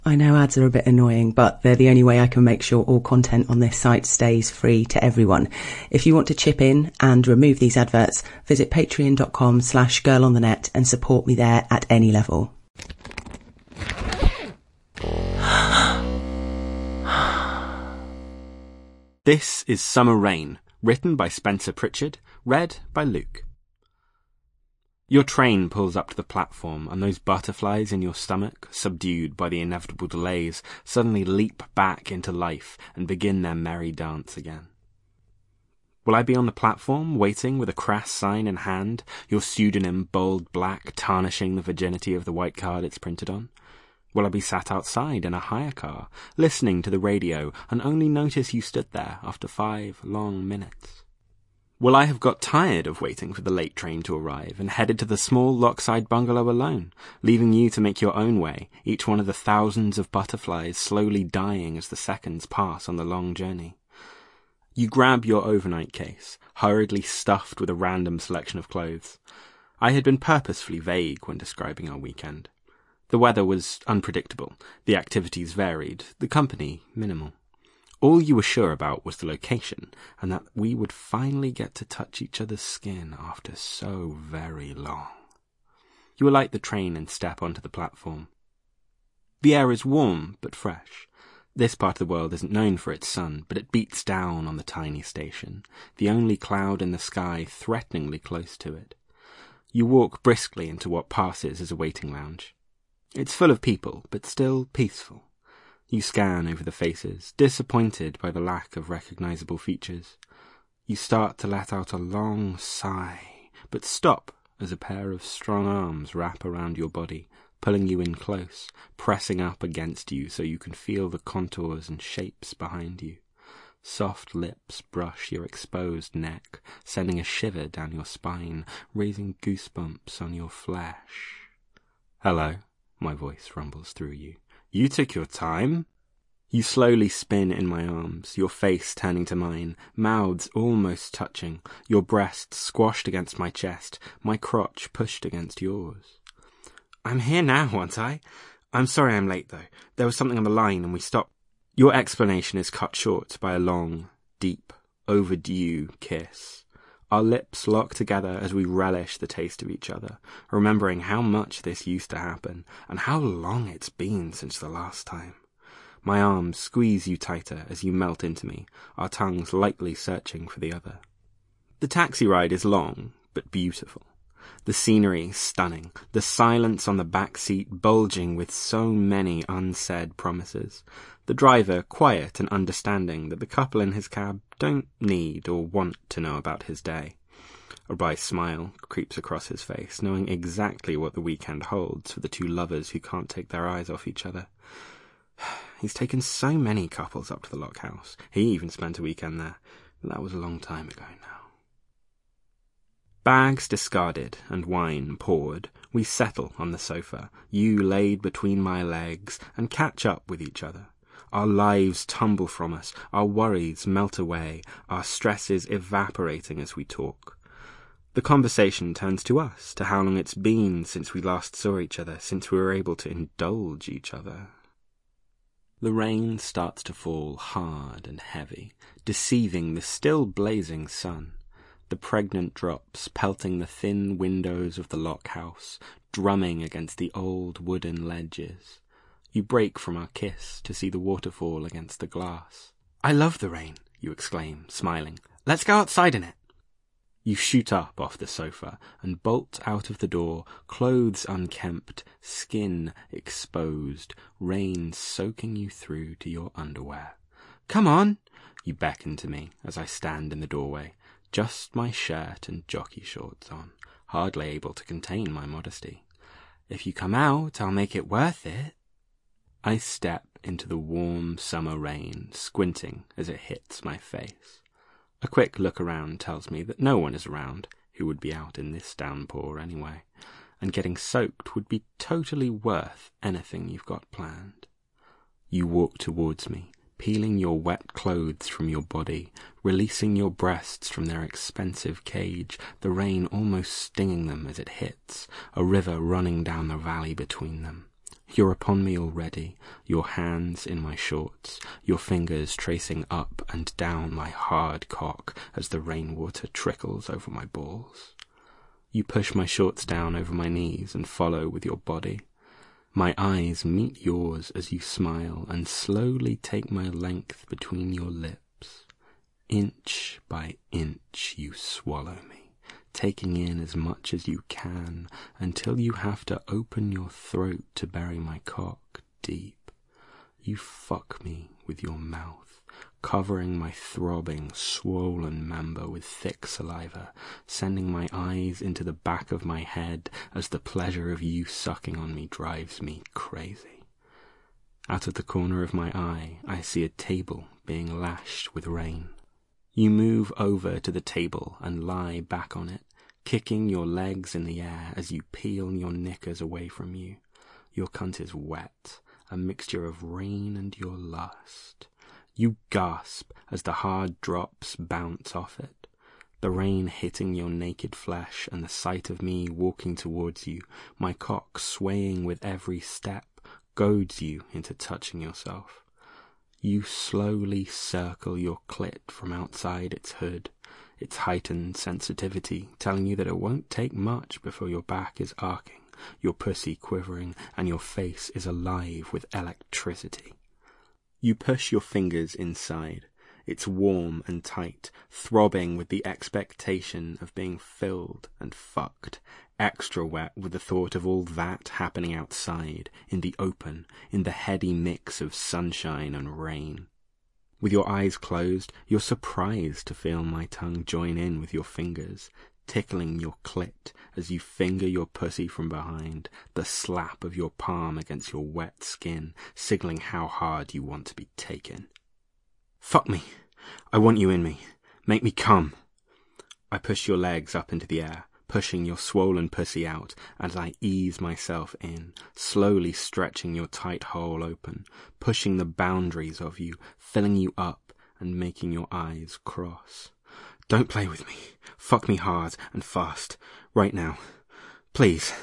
I know ads are a bit annoying, but they're the only way I can make sure all content on this site stays free to everyone. If you want to chip in and remove these adverts, visit patreon.com/girlonthenet and support me there at any level. This is Summer Rain, written by Spencer Pritchard, read by Luke. Your train pulls up to the platform, and those butterflies in your stomach, subdued by the inevitable delays, suddenly leap back into life and begin their merry dance again. Will I be on the platform, waiting with a crass sign in hand, your pseudonym bold black tarnishing the virginity of the white card it's printed on? Will I be sat outside in a hire car, listening to the radio, and only notice you stood there after 5 long minutes? Will I have got tired of waiting for the late train to arrive and headed to the small lockside bungalow alone, leaving you to make your own way, each one of the thousands of butterflies slowly dying as the seconds pass on the long journey? You grab your overnight case, hurriedly stuffed with a random selection of clothes. I had been purposefully vague when describing our weekend. The weather was unpredictable, the activities varied, the company minimal. All you were sure about was the location, and that we would finally get to touch each other's skin after so very long. You alight the train and step onto the platform. The air is warm but fresh. This part of the world isn't known for its sun, but it beats down on the tiny station, the only cloud in the sky threateningly close to it. You walk briskly into what passes as a waiting lounge. It's full of people, but still peaceful. You scan over the faces, disappointed by the lack of recognizable features. You start to let out a long sigh, but stop as a pair of strong arms wrap around your body, pulling you in close, pressing up against you so you can feel the contours and shapes behind you. Soft lips brush your exposed neck, sending a shiver down your spine, raising goosebumps on your flesh. "Hello," my voice rumbles through you. "You took your time." You slowly spin in my arms, your face turning to mine, mouths almost touching, your breast squashed against my chest, my crotch pushed against yours. "I'm here now, aren't I? I'm sorry I'm late, though. There was something on the line and we stopped." Your explanation is cut short by a long, deep, overdue kiss. Our lips lock together as we relish the taste of each other, remembering how much this used to happen, and how long it's been since the last time. My arms squeeze you tighter as you melt into me, our tongues lightly searching for the other. The taxi ride is long, but beautiful. The scenery stunning, the silence on the back seat bulging with so many unsaid promises. The driver quiet and understanding that the couple in his cab don't need or want to know about his day. A wry smile creeps across his face, knowing exactly what the weekend holds for the two lovers who can't take their eyes off each other. He's taken so many couples up to the Lock House. He even spent a weekend there, but that was a long time ago now. Bags discarded and wine poured, we settle on the sofa, you laid between my legs, and catch up with each other. Our lives tumble from us, our worries melt away, our stresses evaporating as we talk. The conversation turns to us, to how long it's been since we last saw each other, since we were able to indulge each other. The rain starts to fall hard and heavy, deceiving the still blazing sun. The pregnant drops pelting the thin windows of the Lock House, drumming against the old wooden ledges. You break from our kiss to see the waterfall against the glass. "I love the rain," you exclaim, smiling. "Let's go outside in it." You shoot up off the sofa and bolt out of the door, clothes unkempt, skin exposed, rain soaking you through to your underwear. "Come on!" You beckon to me as I stand in the doorway, just my shirt and jockey shorts on, hardly able to contain my modesty. "If you come out, I'll make it worth it." I step into the warm summer rain, squinting as it hits my face. A quick look around tells me that no one is around who would be out in this downpour anyway, and getting soaked would be totally worth anything you've got planned. You walk towards me, peeling your wet clothes from your body, releasing your breasts from their expensive cage, the rain almost stinging them as it hits, a river running down the valley between them. You're upon me already, your hands in my shorts, your fingers tracing up and down my hard cock as the rainwater trickles over my balls. You push my shorts down over my knees and follow with your body. My eyes meet yours as you smile and slowly take my length between your lips. Inch by inch you swallow me, taking in as much as you can until you have to open your throat to bury my cock deep. You fuck me with your mouth, covering my throbbing, swollen member with thick saliva, sending my eyes into the back of my head as the pleasure of you sucking on me drives me crazy. Out of the corner of my eye, I see a table being lashed with rain. You move over to the table and lie back on it, kicking your legs in the air as you peel your knickers away from you. Your cunt is wet, a mixture of rain and your lust. You gasp as the hard drops bounce off it, the rain hitting your naked flesh and the sight of me walking towards you, my cock swaying with every step, goads you into touching yourself. You slowly circle your clit from outside its hood, its heightened sensitivity telling you that it won't take much before your back is arcing, your pussy quivering, and your face is alive with electricity. You push your fingers inside. It's warm and tight, throbbing with the expectation of being filled and fucked, extra wet with the thought of all that happening outside, in the open, in the heady mix of sunshine and rain. With your eyes closed, you're surprised to feel my tongue join in with your fingers, tickling your clit as you finger your pussy from behind, the slap of your palm against your wet skin, signaling how hard you want to be taken. Fuck me. I want you in me. Make me come. I push your legs up into the air, pushing your swollen pussy out as I ease myself in, slowly stretching your tight hole open, pushing the boundaries of you, filling you up and making your eyes cross. Don't play with me. Fuck me hard and fast. Right now. Please.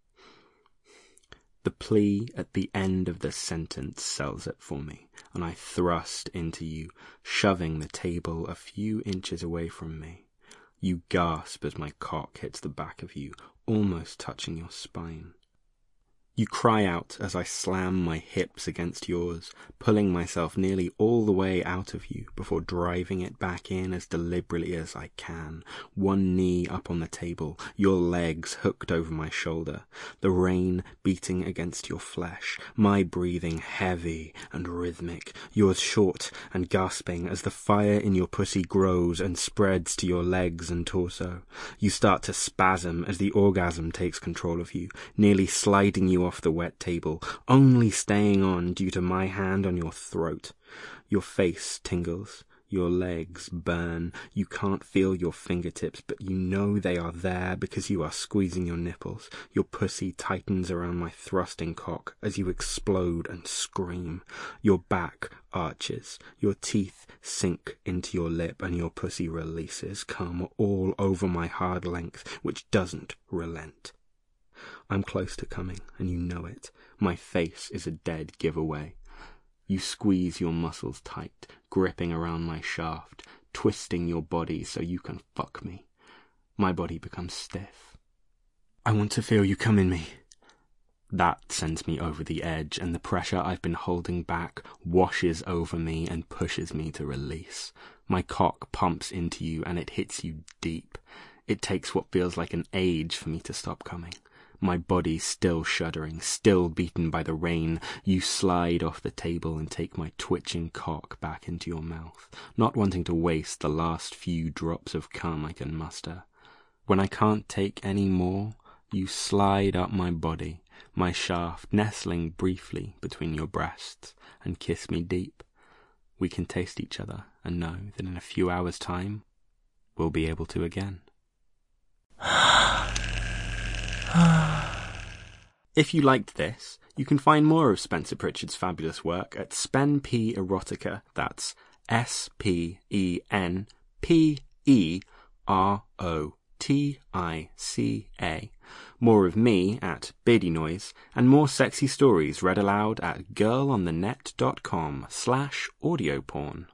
The plea at the end of the sentence sells it for me, and I thrust into you, shoving the table a few inches away from me. You gasp as my cock hits the back of you, almost touching your spine. You cry out as I slam my hips against yours, pulling myself nearly all the way out of you before driving it back in as deliberately as I can, one knee up on the table, your legs hooked over my shoulder, the rain beating against your flesh, my breathing heavy and rhythmic, yours short and gasping as the fire in your pussy grows and spreads to your legs and torso. You start to spasm as the orgasm takes control of you, nearly sliding you off the wet table, only staying on due to my hand on your throat. Your face tingles, your legs burn, you can't feel your fingertips, but you know they are there because you are squeezing your nipples. Your pussy tightens around my thrusting cock as you explode and scream. Your back arches, your teeth sink into your lip and your pussy releases, cum all over my hard length, which doesn't relent. I'm close to coming, and you know it. My face is a dead giveaway. You squeeze your muscles tight, gripping around my shaft, twisting your body so you can fuck me. My body becomes stiff. I want to feel you come in me. That sends me over the edge, and the pressure I've been holding back washes over me and pushes me to release. My cock pumps into you, and it hits you deep. It takes what feels like an age for me to stop coming. My body still shuddering, still beaten by the rain, you slide off the table and take my twitching cock back into your mouth, not wanting to waste the last few drops of cum I can muster. When I can't take any more, you slide up my body, my shaft nestling briefly between your breasts, and kiss me deep. We can taste each other and know that in a few hours' time, we'll be able to again. If you liked this, you can find more of Spencer Pritchard's fabulous work at SpenP Erotica, that's SpenPerotica, More of me at Beardy Noise, and more sexy stories read aloud at girlonthenet.com/audioporn.